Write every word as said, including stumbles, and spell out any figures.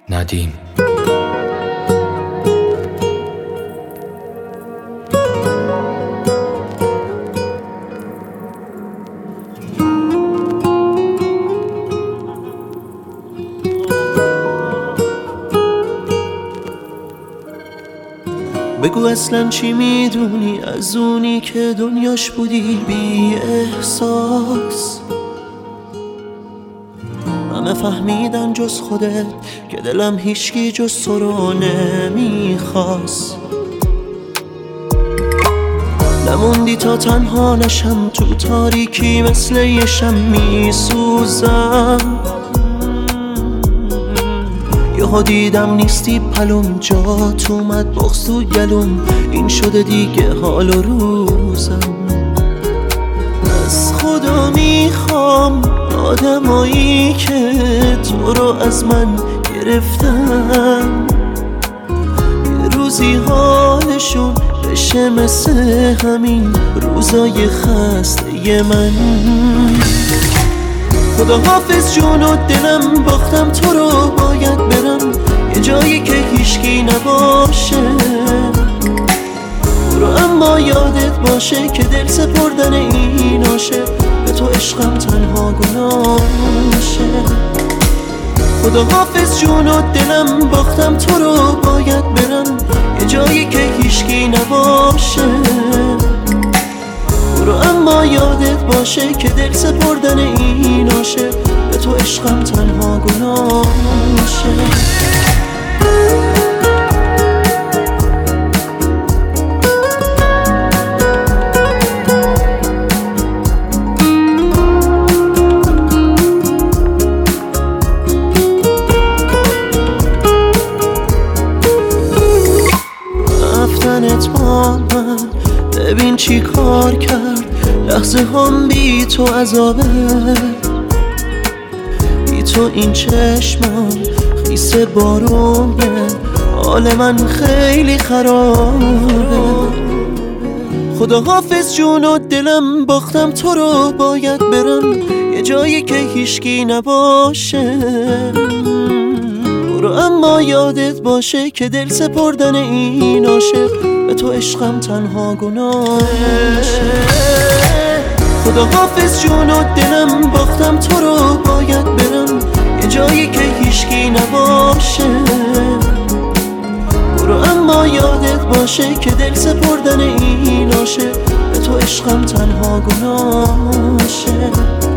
ندیم. بگو اصلا چی میدونی از اونی که دنیاش بودی بی احساس؟ همه فهمیدن جز خودت که دلم هیچکی جز تو رو نمیخواست. نموندی تا تنها نشم تو تاریکی، مثل یه شم میسوزم. یهو دیدم نیستی پلوم، جات اومد بغض تو گلوم، این شده دیگه حال و روزم. از خدا میخوام آدمایی که تو رو از من گرفتن یه روزی حالشون بشه مثل همین روزای خسته من. خدا حافظ جون و دلم، باختم تو رو باید برم یه جایی که هیچکی نباشه. برو اما یادت باشه که دل سپردن این عاشق به تو عشقم تنها گناهشه. خدا حافظ جون و دلم، باختم تو رو باید برم یه جایی که هیچکی نباشه. برو اما یادت باشه که دل سپردن این عاشق به تو عشقم تنها گناهشه. رفتنت با من ببین چی کار کرد، لحظه هم بی تو عذابه. بی تو این چشمم خیس بارونه، حال من خیلی خرابه. خدا حافظ جون و دلم، باختم تو رو باید برم یه جایی که هیچکی نباشه. برو اما یادت باشه که دل سپردن این عاشق به تو عشقم تنها گناهشه. خدا حافظ جون و دلم، باختم تو رو باید برم یه جایی که هیچکی نباشه. برو اما یادت باشه که دل سپردن این عاشق به تو عشقم تنها گناهشه.